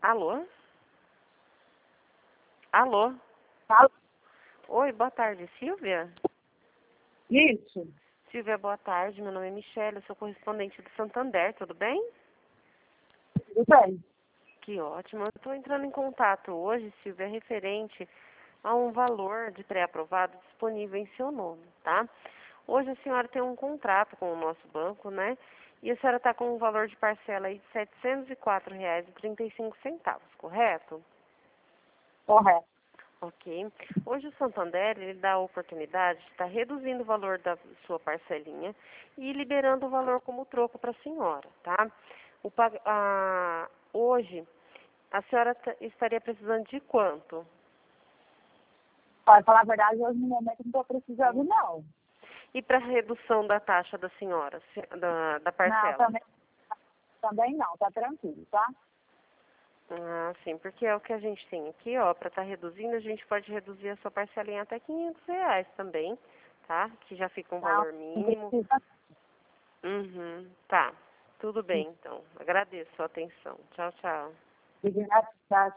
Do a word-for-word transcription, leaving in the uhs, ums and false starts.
Alô? Alô? Fala. Oi, boa tarde, Silvia? Isso. Silvia, boa tarde. Meu nome é Michelle, eu sou correspondente do Santander, tudo bem? Tudo bem. Que ótimo. Eu estou entrando em contato hoje, Silvia, referente a um valor de pré-aprovado disponível em seu nome, tá? Hoje a senhora tem um contrato com o nosso banco, né? E a senhora está com um valor de parcela aí de setecentos e quatro reais e trinta e cinco centavos, correto? Correto. Ok. Hoje o Santander ele dá a oportunidade de estar reduzindo o valor da sua parcelinha e liberando o valor como troco para a senhora, tá? O, pag- a, hoje a senhora t- estaria precisando de quanto? Para falar a verdade, hoje no momento não estou precisando, não. E para redução da taxa da senhora, se- da, da Não, parcela? também, também não. Tá tranquilo, tá? Ah, sim, porque é o que a gente tem aqui, ó, para estar reduzindo, a gente pode reduzir a sua parcela em até quinhentos reais também, tá? Que já fica um Não, valor não mínimo. precisa. Uhum, tá. Tudo bem, então. Agradeço a sua atenção. Tchau, tchau. Obrigada.